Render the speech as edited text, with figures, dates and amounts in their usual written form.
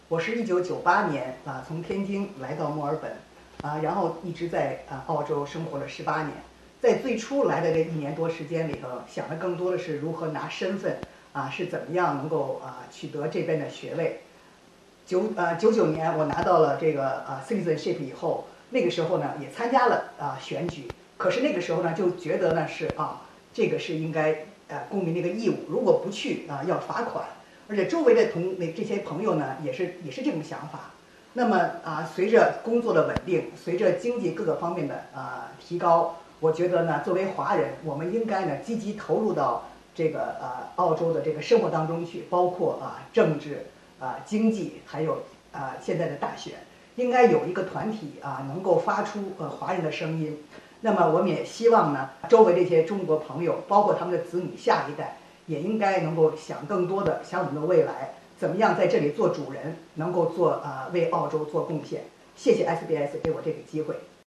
我是1998年从天津来到墨尔本然后一直在澳洲生活了18年。在最初来的这1年多时间里头，想的更多的是如何拿身份是怎么样能够取得这边的学位。99年我拿到了这个citizenship 以后，那个时候呢也参加了选举，可是那个时候呢就觉得呢是这个是应该公民的一个义务，如果不去要罚款。而且周围的这些朋友呢也是这种想法。那么随着工作的稳定，随着经济各个方面的提高，我觉得呢作为华人，我们应该呢积极投入到这个澳洲的这个生活当中去，包括政治经济，还有现在的大选，应该有一个团体能够发出华人的声音。那么我们也希望呢周围这些中国朋友，包括他们的子女下一代，也应该能够想更多的想我们的未来，怎么样在这里做主人，能够为澳洲做贡献。谢谢 SBS 给我这个机会。